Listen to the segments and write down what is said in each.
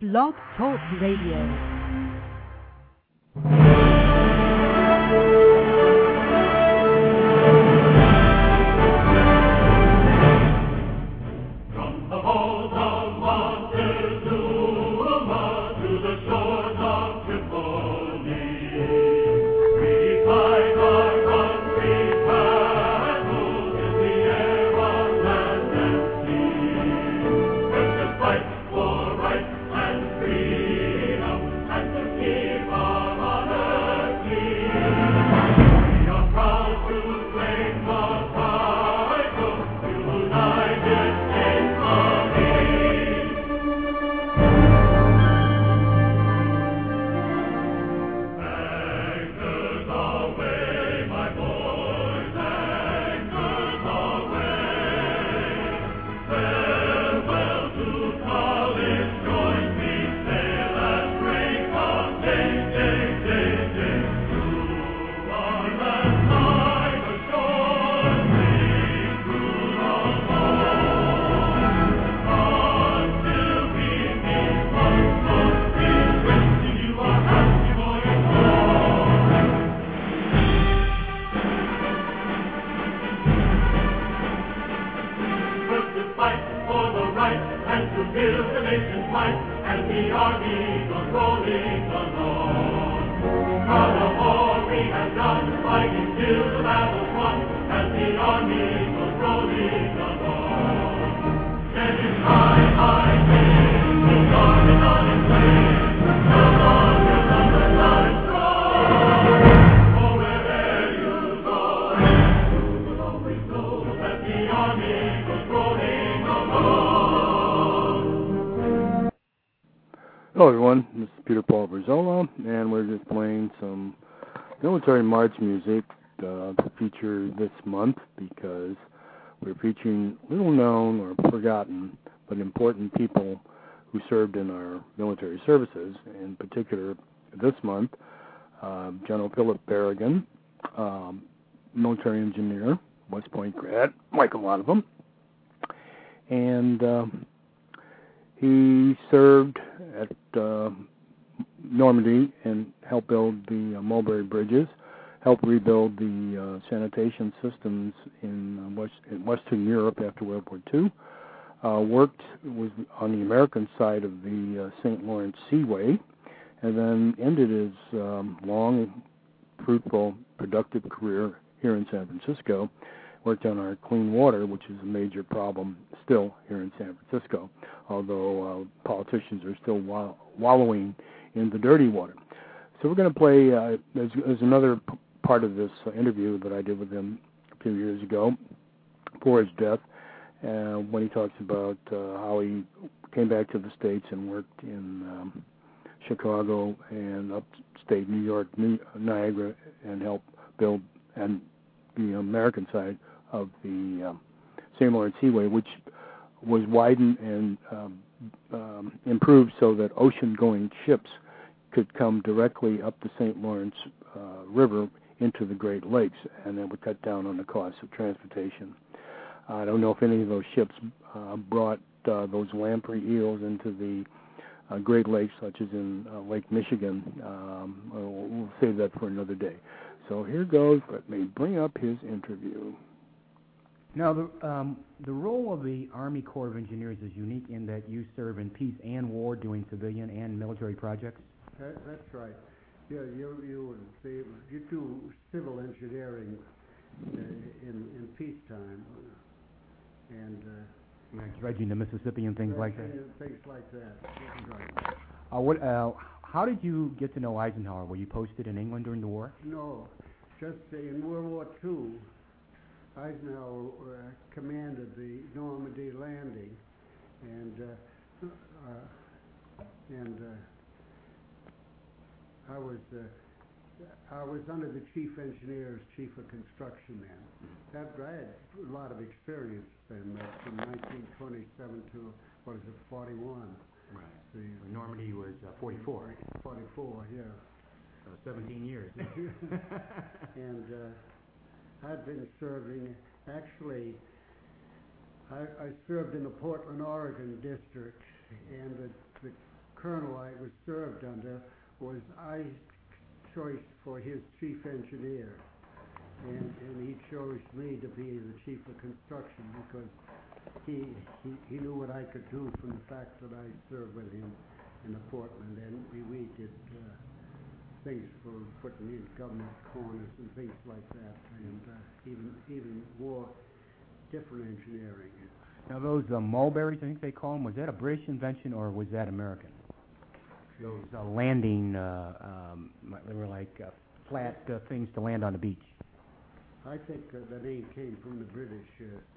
Blog Talk Radio. Hello everyone, this is Peter Paul Berzola, and we're just playing some military march music to feature this month because we're featuring little known or forgotten but important people who served in our military services. In particular, this month, General Philip Berrigan, military engineer, West Point grad, like a lot of them, and he served at Normandy and helped build the Mulberry Bridges, helped rebuild the sanitation systems in Western Europe after World War II, was on the American side of the St. Lawrence Seaway, and then ended his long, fruitful, productive career here in San Francisco. Worked on our clean water, which is a major problem still here in San Francisco, although politicians are still wallowing in the dirty water. So we're going to play, there's another part of this interview that I did with him a few years ago before his death, when he talks about how he came back to the States and worked in Chicago and upstate New York, Niagara, and helped build and the American side of the St. Lawrence Seaway, which was widened and improved so that ocean-going ships could come directly up the St. Lawrence River into the Great Lakes, and that would cut down on the cost of transportation. I don't know if any of those ships brought those lamprey eels into the Great Lakes, such as in Lake Michigan. We'll save that for another day. So here goes. Let me bring up his interview. Now, the role of the Army Corps of Engineers is unique in that you serve in peace and war doing civilian and military projects? That's right. Yeah, you do civil engineering in peacetime, and like dredging the Mississippi and things like that? Things like that. Right. How did you get to know Eisenhower? Were you posted in England during the war? No, just in World War II, Eisenhower commanded the Normandy landing, and I was under the chief engineer as chief of construction then. I had a lot of experience then, from 1927 to 41. Right. Normandy was 44. 44, yeah. So 17 years. And I'd been serving, actually, I served in the Portland, Oregon district, and the colonel I was served under was I choice for his chief engineer, and he chose me to be the chief of construction because he knew what I could do from the fact that I served with him in the Portland, and we did things for putting in government corners and things like that, and even more different engineering. Now those mulberries, I think they call them, was that a British invention or was that American? Those landing, they were like flat things to land on the beach. I think the name came from the British.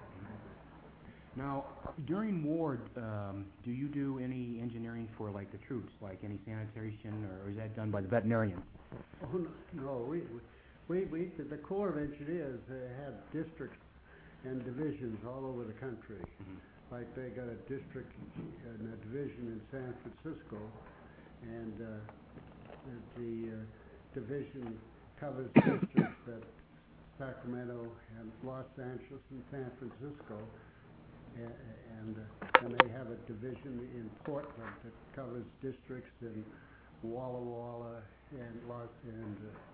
Now, during war, do you do any engineering for like the troops, like any sanitation, or is that done by the veterinarians? Oh no, the Corps of Engineers had districts and divisions all over the country. Mm-hmm. Like they got a district and a division in San Francisco, and the division covers districts at Sacramento and Los Angeles and San Francisco, and they have a division in Portland that covers districts in Walla Walla and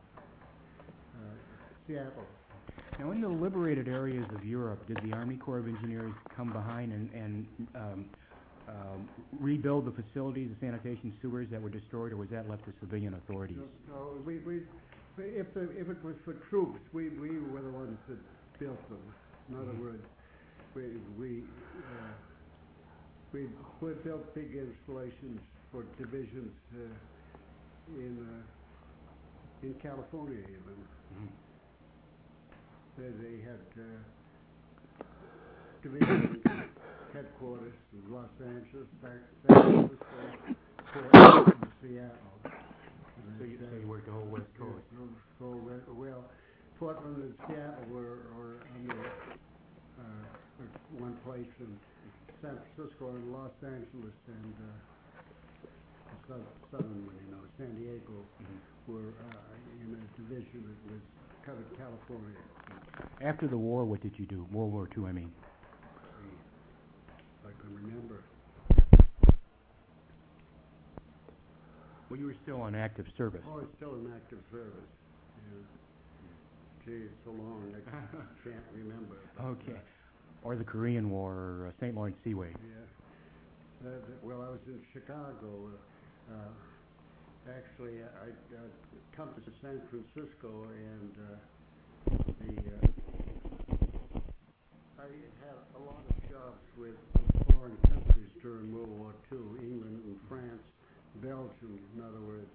Seattle. Now, in the liberated areas of Europe, did the Army Corps of Engineers come behind and rebuild the facilities, the sanitation sewers that were destroyed, or was that left to civilian authorities? No, if it was for troops, we were the ones that built them. In other words, we built big installations for divisions in California even. Mm-hmm. They had division headquarters in Los Angeles, San Francisco, Portland, and Seattle. So you worked the whole West Coast? Well, Portland and Seattle were under one place, and San Francisco and Los Angeles and the southern one, San Diego, mm-hmm. were in a division that was covered California. After the war, what did you do? World War II, I mean. I can remember. Well, you were still on active service. Oh, I was still in active service. Yeah. Gee, it's so long I can't remember. Okay. Or the Korean War, or St. Lawrence Seaway. Yeah. Well, I was in Chicago. Actually, I come to San Francisco, and I had a lot of jobs with foreign countries during World War II, England and France, Belgium. In other words,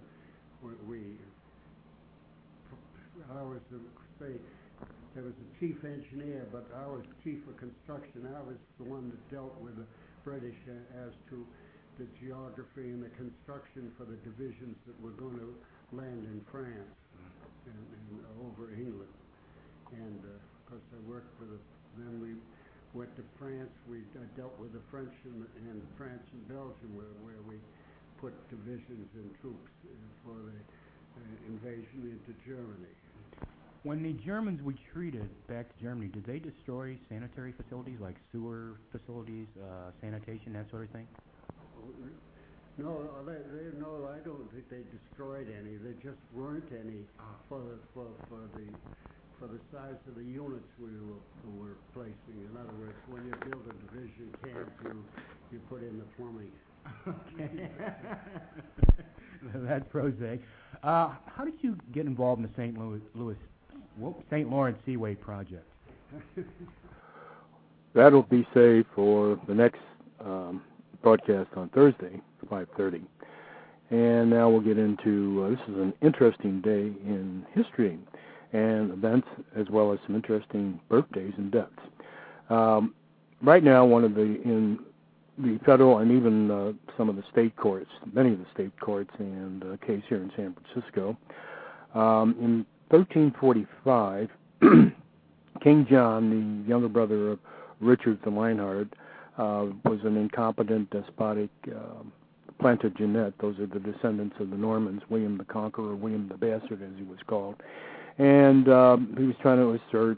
I was there was a chief engineer, but I was chief of construction. I was the one that dealt with the British as to the geography and the construction for the divisions that were going to land in France and over England. And of course, I worked with then we went to France. I dealt with the French and France and Belgium, where we put divisions and troops for the invasion into Germany. When the Germans retreated back to Germany, did they destroy sanitary facilities like sewer facilities, sanitation, that sort of thing? No, I don't think they destroyed any. There just weren't any for the size of the units we were placing. In other words, when you build a division camp, you put in the plumbing. Okay. That's prosaic. How did you get involved in the St. Lawrence Seaway project? That'll be saved for the next broadcast on Thursday, 5:30. And now we'll get into, this is an interesting day in history and events, as well as some interesting birthdays and deaths. Right now, in the federal and even some of the state courts, many of the state courts and a case here in San Francisco, in 1345, King John, the younger brother of Richard the Lionhearted, was an incompetent, despotic Plantagenet. Those are the descendants of the Normans, William the Conqueror, William the Bastard, as he was called. And he was trying to assert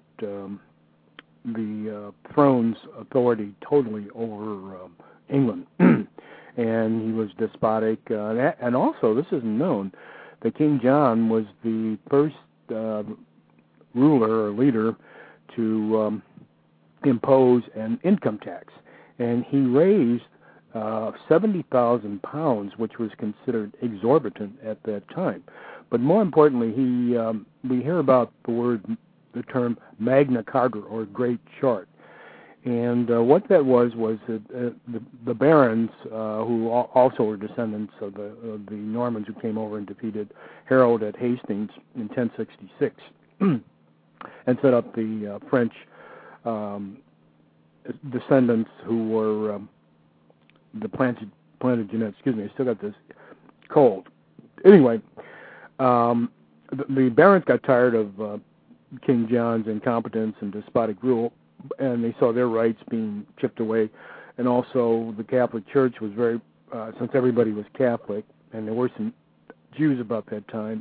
the throne's authority totally over England. and he was despotic. And also, this isn't known, that King John was the first ruler or leader to impose an income tax, and he raised 70,000 pounds, which was considered exorbitant at that time. But more importantly, we hear about the term Magna Carta, or Great Chart. And what that was the barons, who also were descendants of the Normans who came over and defeated Harold at Hastings in 1066, and set up the French descendants who were the Plantagenets. Excuse me, I still got this cold. Anyway, the barons got tired of King John's incompetence and despotic rule, and they saw their rights being chipped away. And also the Catholic Church was very, since everybody was Catholic, and there were some Jews about that time,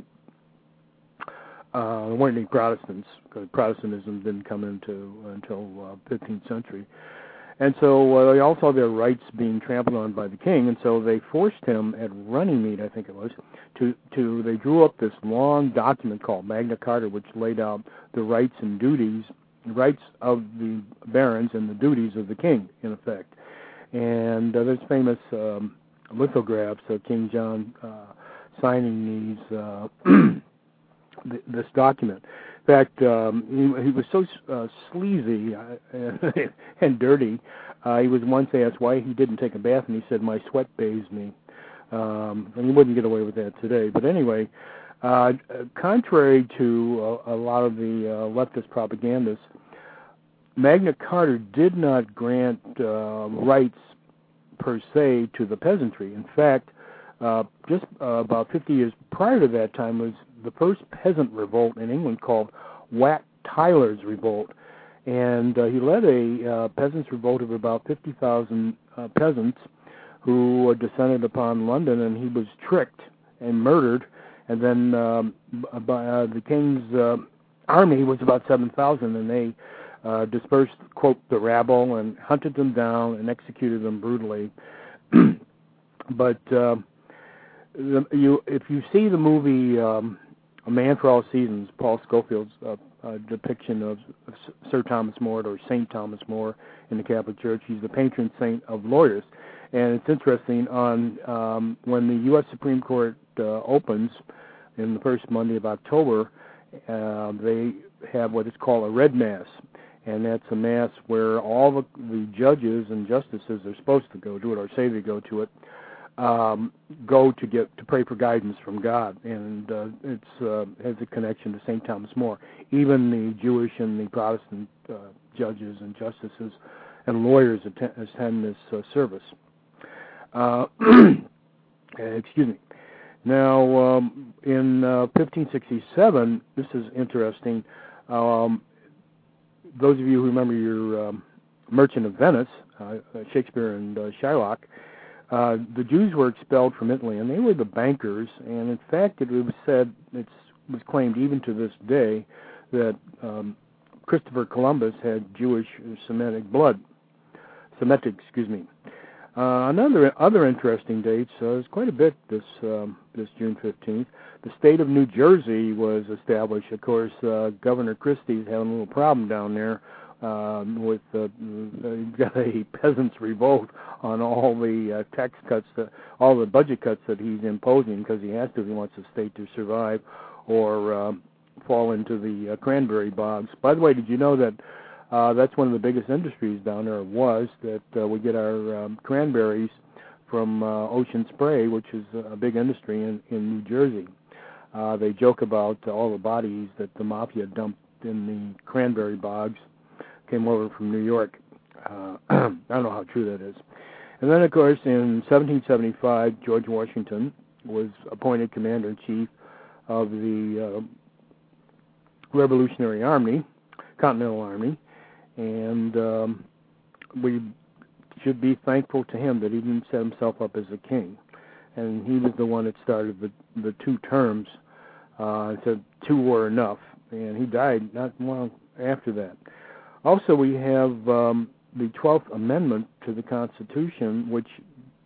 there weren't any Protestants, because Protestantism didn't come until 15th century. And so they all saw their rights being trampled on by the king, and so they forced him at Runnymede, I think it was, they drew up this long document called Magna Carta, which laid out the rights and duties, the rights of the barons and the duties of the king, in effect. And there's famous lithographs of King John signing this document. In fact, he was so sleazy and dirty. He was once asked why he didn't take a bath, and he said, "My sweat bathes me." And he wouldn't get away with that today. But anyway, contrary to a lot of the leftist propagandists, Magna Carta did not grant rights per se to the peasantry. In fact, just about 50 years prior to that time was the first peasant revolt in England, called Wat Tyler's Revolt. And he led a peasants' revolt of about 50,000 peasants who descended upon London, and he was tricked and murdered. And then the king's army was about 7,000, and they dispersed, quote, the rabble, and hunted them down and executed them brutally. But if you see the movie A Man for All Seasons, Paul Scofield's depiction of Sir Thomas More, or St. Thomas More in the Catholic Church, he's the patron saint of lawyers. And it's interesting, on when the U.S. Supreme Court opens in the first Monday of October, they have what is called a Red Mass. And that's a mass where all the judges and justices are supposed to go to it, or say they go to it, go to pray for guidance from God, and it has a connection to St. Thomas More. Even the Jewish and the Protestant judges and justices and lawyers attend this service. Excuse me. Now, in 1567, this is interesting. Those of you who remember your Merchant of Venice, Shakespeare and Shylock, the Jews were expelled from Italy, and they were the bankers. And in fact, it was said, it was claimed even to this day, that Christopher Columbus had Jewish Semitic blood. Other interesting dates. There's quite a bit this June 15th. The state of New Jersey was established. Of course, Governor Christie's having a little problem down there with got a peasants' revolt on all the tax cuts, all the budget cuts that he's imposing, because he has to if he wants the state to survive or fall into the cranberry bogs. By the way, did you know that that's one of the biggest industries down there? Was that we get our cranberries from Ocean Spray, which is a big industry in New Jersey. They joke about all the bodies that the mafia dumped in the cranberry bogs came over from New York. I don't know how true that is. And then, of course, in 1775, George Washington was appointed Commander-in-Chief of the Revolutionary Army, Continental Army, and we should be thankful to him that he didn't set himself up as a king. And he was the one that started the 2 terms. Said 2 were enough, and he died not long after that. Also, we have the 12th Amendment to the Constitution, which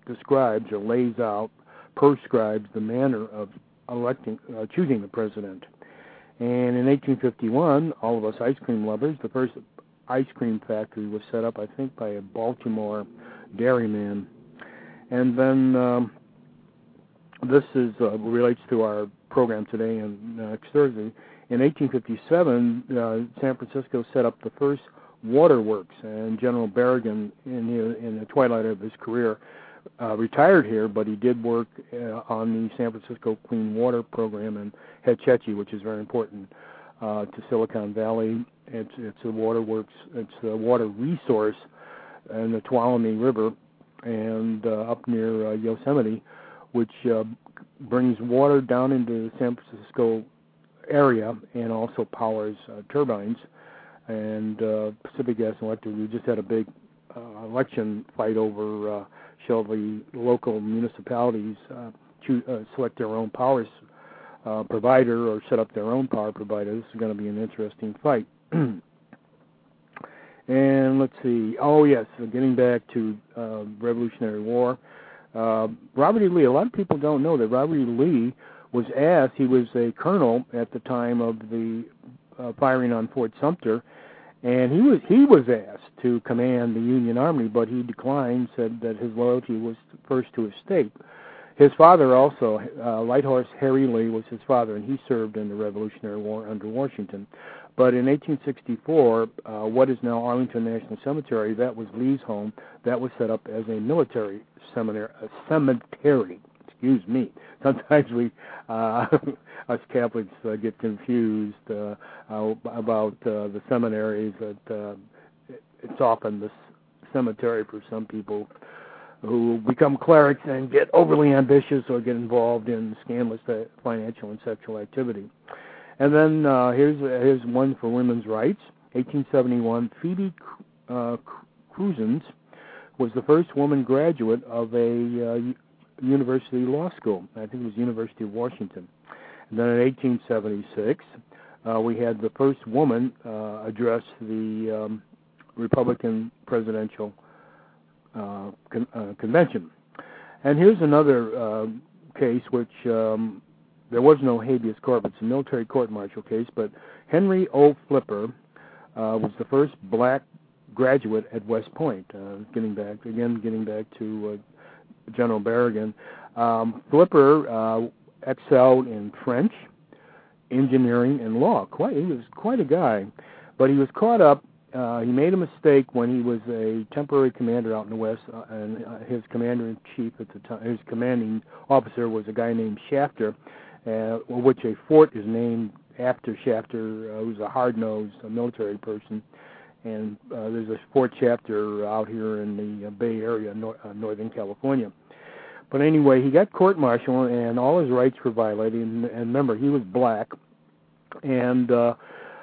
describes or lays out, prescribes the manner of choosing the president. And in 1851, all of us ice cream lovers, the first ice cream factory was set up, I think, by a Baltimore dairyman. And then this relates to our program today and next Thursday. In 1857, San Francisco set up the first waterworks, and General Berrigan, in the twilight of his career, retired here, but he did work on the San Francisco Clean Water Program in Hetch Hetchy, which is very important to Silicon Valley. It's a waterworks, it's a water resource in the Tuolumne River and up near Yosemite, which brings water down into the San Francisco area and also powers turbines. And Pacific Gas and Electric, we just had a big election fight over shall the local municipalities select their own power provider or set up their own power provider. This is going to be an interesting fight. And let's see. Oh, yes, getting back to Revolutionary War. Robert E. Lee, a lot of people don't know that Robert E. Lee was asked, he was a colonel at the time of the firing on Fort Sumter, and he was asked to command the Union Army, but he declined, said that his loyalty was first to his state. His father also, Light Horse Harry Lee, was his father, and he served in the Revolutionary War under Washington. But in 1864, what is now Arlington National Cemetery, that was Lee's home. That was set up as a military cemetery. Excuse me. Sometimes we, us Catholics, get confused about the seminaries. That it's often the cemetery for some people who become clerics and get overly ambitious or get involved in scandalous financial and sexual activity. And then here's one for women's rights. 1871, Phoebe Cruzens was the first woman graduate of a university law school. I think it was University of Washington. And then in 1876, we had the first woman address the Republican presidential convention. And here's another case which there was no habeas corpus, a military court-martial case, but Henry O. Flipper was the first black graduate at West Point. Getting back to General Berrigan. Flipper excelled in French, engineering, and law. He was quite a guy, but he was caught up. He made a mistake when he was a temporary commander out in the West, and his commander-in-chief at the time, his commanding officer was a guy named Shafter, which a fort is named after Shafter, who's a hard-nosed military person. And there's a Fort Shafter out here in the Bay Area, Northern California. But anyway, he got court-martialed, and all his rights were violated. And remember, he was black. And the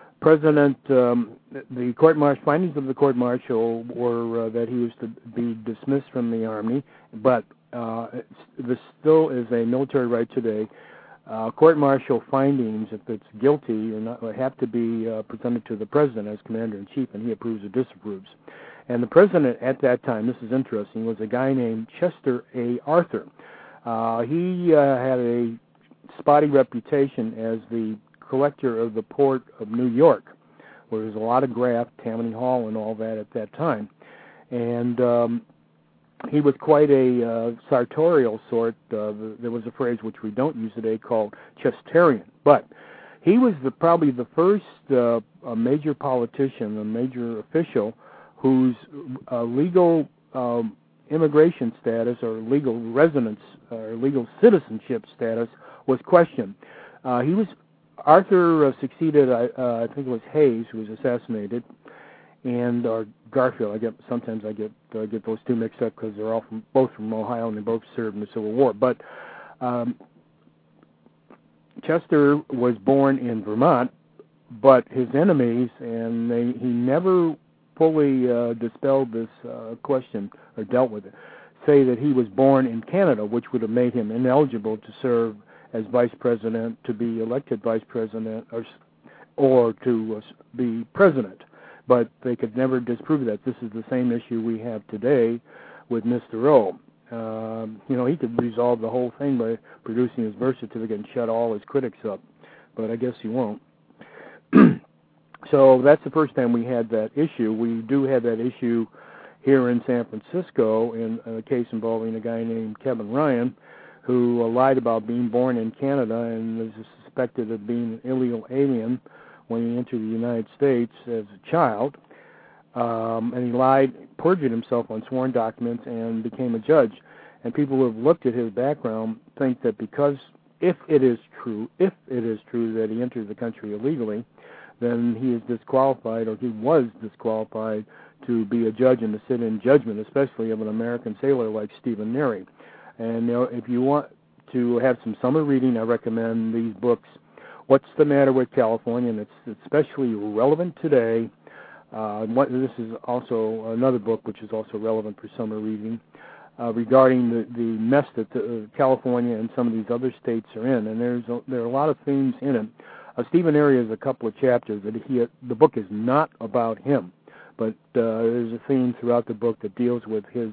findings of the court-martial were that he was to be dismissed from the Army. But this still is a military right today. Court-martial findings, if it's guilty or not, have to be presented to the president as commander-in-chief, and he approves or disapproves. And the president at that time, this is interesting, was a guy named Chester A. Arthur. He had a spotty reputation as the collector of the port of New York, where there was a lot of graft, Tammany Hall and all that at that time. And he was quite a sartorial sort. There was a phrase which we don't use today called Chesterian. But he was probably the first major politician, a major official, whose legal immigration status or legal residence or legal citizenship status was questioned. Arthur succeeded, I think it was Hayes, who was assassinated, or Garfield. Sometimes I get those two mixed up because they're both from Ohio and they both served in the Civil War. But Chester was born in Vermont, but his enemies, and he never fully dispelled this question or dealt with it, say that he was born in Canada, which would have made him ineligible to serve as vice president, to be elected vice president, or to be president. But they could never disprove that. This is the same issue we have today with Mr. O. He could resolve the whole thing by producing his birth certificate and shut all his critics up, but I guess he won't. So that's the first time we had that issue. We do have that issue here in San Francisco in a case involving a guy named Kevin Ryan, who lied about being born in Canada and was suspected of being an illegal alien when he entered the United States as a child. And he lied, perjured himself on sworn documents, and became a judge. And people who have looked at his background think that because if it is true that he entered the country illegally, then he is disqualified, or he was disqualified, to be a judge and to sit in judgment, especially of an American sailor like Stephen Neary. And if you want to have some summer reading, I recommend these books. What's the Matter with California? And it's especially relevant today. This is also another book which is also relevant for summer reading regarding the mess that California and some of these other states are in. And there are a lot of themes in it. Stephen Neary has a couple of chapters that the book is not about him, but there's a theme throughout the book that deals with his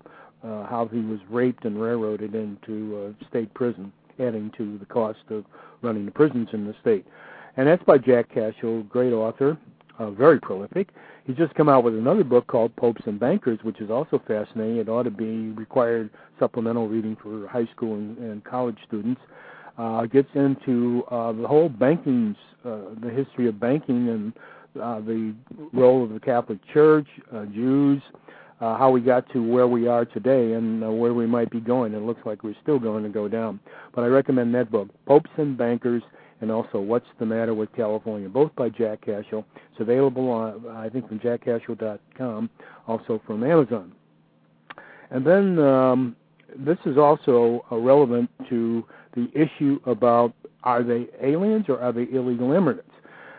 how he was raped and railroaded into state prison, adding to the cost of running the prisons in the state. And that's by Jack Cashill, great author, very prolific. He's just come out with another book called Popes and Bankers, which is also fascinating. It ought to be required supplemental reading for high school and college students. Gets into the whole banking, the history of banking and the role of the Catholic Church, Jews, how we got to where we are today and where we might be going. It looks like we're still going to go down. But I recommend that book, Popes and Bankers, and also What's the Matter with California, both by Jack Cashill. It's available on, I think, from jackcashill.com, also from Amazon. And then this is also relevant to the issue about, are they aliens or are they illegal immigrants?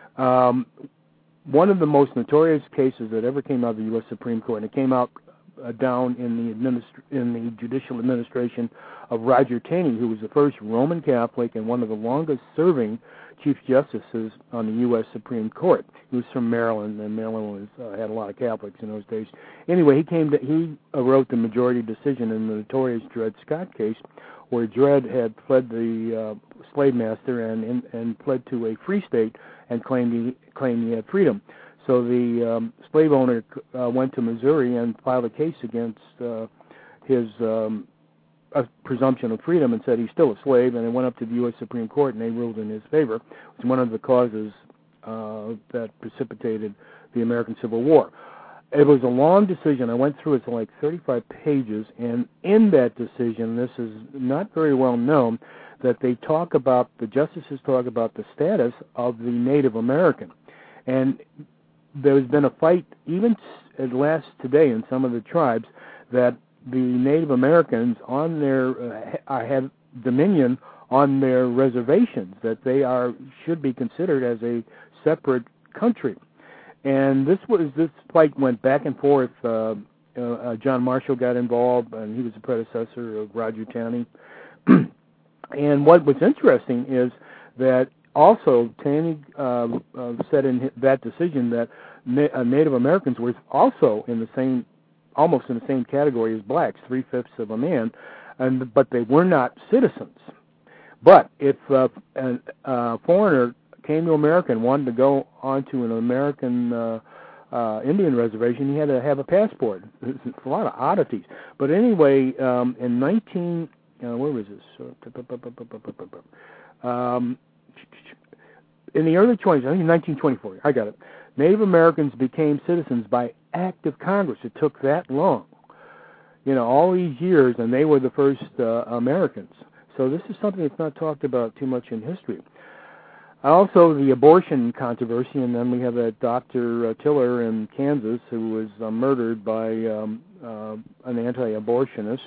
One of the most notorious cases that ever came out of the U.S. Supreme Court, and it came out down in the judicial administration of Roger Taney, who was the first Roman Catholic and one of the longest-serving Chief Justices on the U.S. Supreme Court. He was from Maryland, and Maryland had a lot of Catholics in those days. Anyway, he wrote the majority decision in the notorious Dred Scott case, where Dred had fled the slave master and fled to a free state and claimed he had freedom. So the slave owner went to Missouri and filed a case against his presumption of freedom and said he's still a slave, and it went up to the U.S. Supreme Court, and they ruled in his favor. It was one of the causes that precipitated the American Civil War. It was a long decision. I went through it, like 35 pages, and in that decision, this is not very well known, that the justices talk about the status of the Native American. And there's been a fight, even at last today in some of the tribes, that the Native Americans have dominion on their reservations, that they should be considered as a separate country. And this fight went back and forth. John Marshall got involved, and he was the predecessor of Roger Taney. And what was interesting is that also Taney said in that decision that Native Americans were also almost in the same category as blacks, 3/5 of a man, but they were not citizens. But if a foreigner came to America and wanted to go onto an American Indian reservation, he had to have a passport. There's a lot of oddities. But anyway, in where was this? In the early 20s, I think in 1924, I got it. Native Americans became citizens by act of Congress. It took that long, all these years, and they were the first Americans. So this is something that's not talked about too much in history. Also, the abortion controversy, and then we have that Dr. Tiller in Kansas who was murdered by an anti-abortionist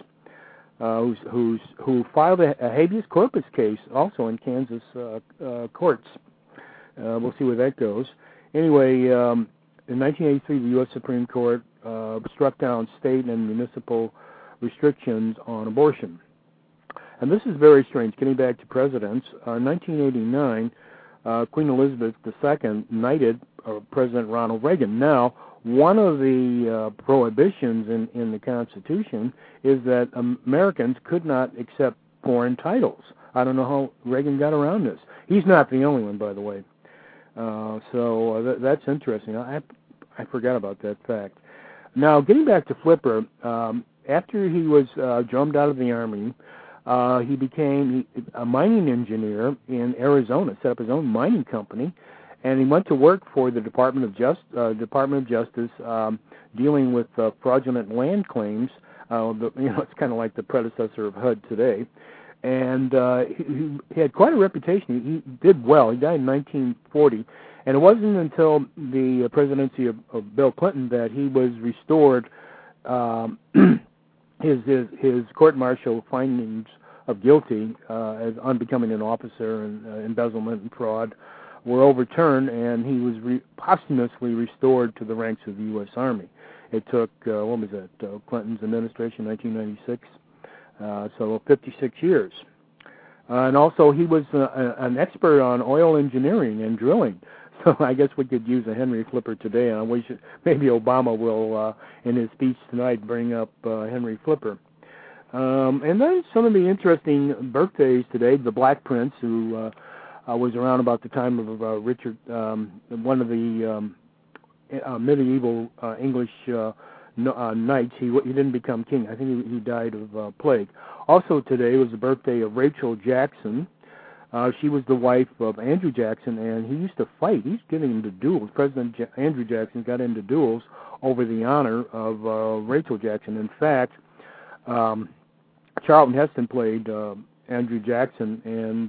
who filed a habeas corpus case also in Kansas courts. We'll see where that goes. Anyway, in 1983, the U.S. Supreme Court struck down state and municipal restrictions on abortion. And this is very strange, getting back to presidents. In 1989, Queen Elizabeth II knighted President Ronald Reagan. Now, one of the prohibitions in the Constitution is that Americans could not accept foreign titles. I don't know how Reagan got around this. He's not the only one, by the way. So that's interesting. I forgot about that fact. Now, getting back to Flipper, after he was drummed out of the Army, he became a mining engineer in Arizona, set up his own mining company, and he went to work for the Department of Justice, dealing with fraudulent land claims. It's kind of like the predecessor of HUD today. And he had quite a reputation. He did well. He died in 1940. And it wasn't until the presidency of Bill Clinton that he was restored. His court-martial findings of guilty as unbecoming an officer and embezzlement and fraud were overturned, and he was posthumously restored to the ranks of the U.S. Army. It took, Clinton's administration, 1996, so 56 years. And also he was an expert on oil engineering and drilling. So I guess we could use a Henry Flipper today. And I wish maybe Obama will, in his speech tonight, bring up Henry Flipper. And then some of the interesting birthdays today. The Black Prince, who was around about the time of Richard, one of the medieval English knights. He didn't become king. I think he died of plague. Also today was the birthday of Rachel Jackson. She was the wife of Andrew Jackson, and he used to fight. He's getting into duels. President Andrew Jackson got into duels over the honor of Rachel Jackson. In fact, Charlton Heston played Andrew Jackson, and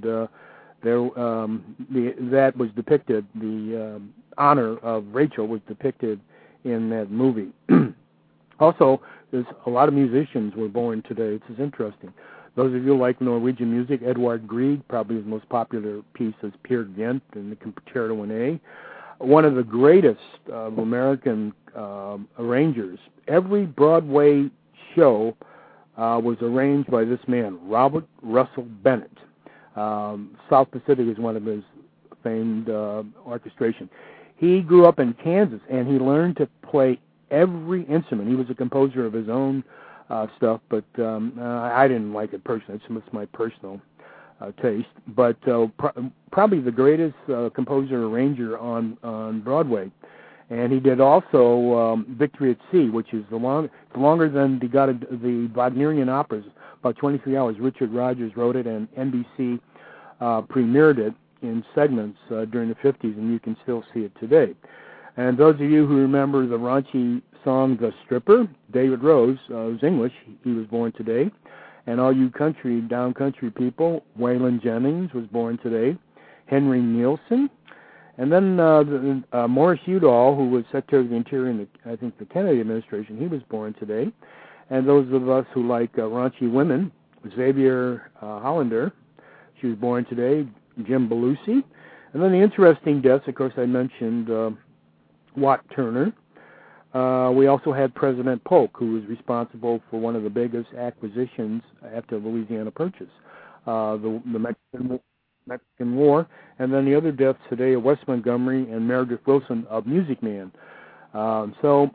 that was depicted. The honor of Rachel was depicted in that movie. Also, there's a lot of musicians were born today. This is interesting. Those of you who like Norwegian music, Edvard Grieg, probably his most popular piece is Peer Gynt and the Concerto in A. One of the greatest of American arrangers. Every Broadway show was arranged by this man, Robert Russell Bennett. South Pacific is one of his famed orchestration. He grew up in Kansas, and he learned to play every instrument. He was a composer of his own stuff, but I didn't like it personally. It's my personal taste. But probably the greatest composer arranger on Broadway. And he did also Victory at Sea, which is longer than the Wagnerian operas, about 23 hours. Richard Rodgers wrote it, and NBC premiered it in segments during the 50s, and you can still see it today. And those of you who remember the raunchy song The Stripper, David Rose, who's English, he was born today. And all you down country people, Waylon Jennings was born today. Henry Nielsen. And then Morris Udall, who was Secretary of the Interior in the Kennedy administration, he was born today. And those of us who like raunchy women, Xavier Hollander, she was born today. Jim Belushi. And then the interesting deaths, of course, I mentioned Watt Turner. We also had President Polk, who was responsible for one of the biggest acquisitions after the Louisiana Purchase, the Mexican War. And then the other deaths today are Wes Montgomery and Meredith Wilson of Music Man. So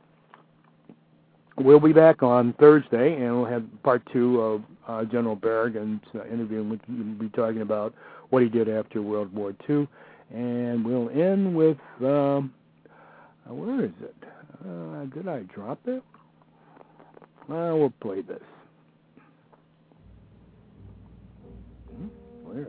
we'll be back on Thursday, and we'll have part 2 of General Berrigan's interview, and we'll be talking about what he did after World War II. And we'll end with, where is it? Did I drop it? We'll play this. Where?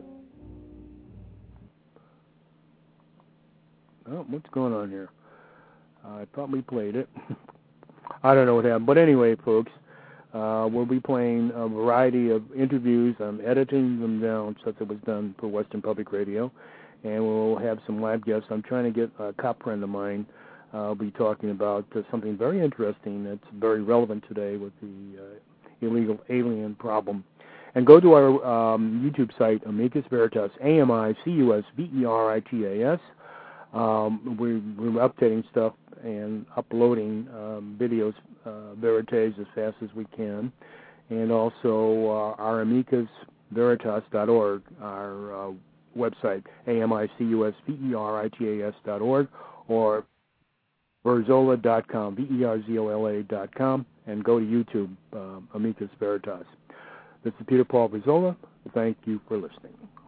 Oh, what's going on here? I thought we played it. I don't know what happened. But anyway, folks, we'll be playing a variety of interviews. I'm editing them down such it was done for Western Public Radio. And we'll have some live guests. I'm trying to get a cop friend of mine. I'll be talking about something very interesting that's very relevant today with the illegal alien problem. And go to our YouTube site, Amicus Veritas, AMICUS VERITAS. We're updating stuff and uploading videos, Veritas, as fast as we can. And also our amicusveritas.org, our website, AMICUS VERITAS.org, or Verzola.com, Verzola.com, and go to YouTube, Amicus Veritas. This is Peter Paul Verzola. Thank you for listening.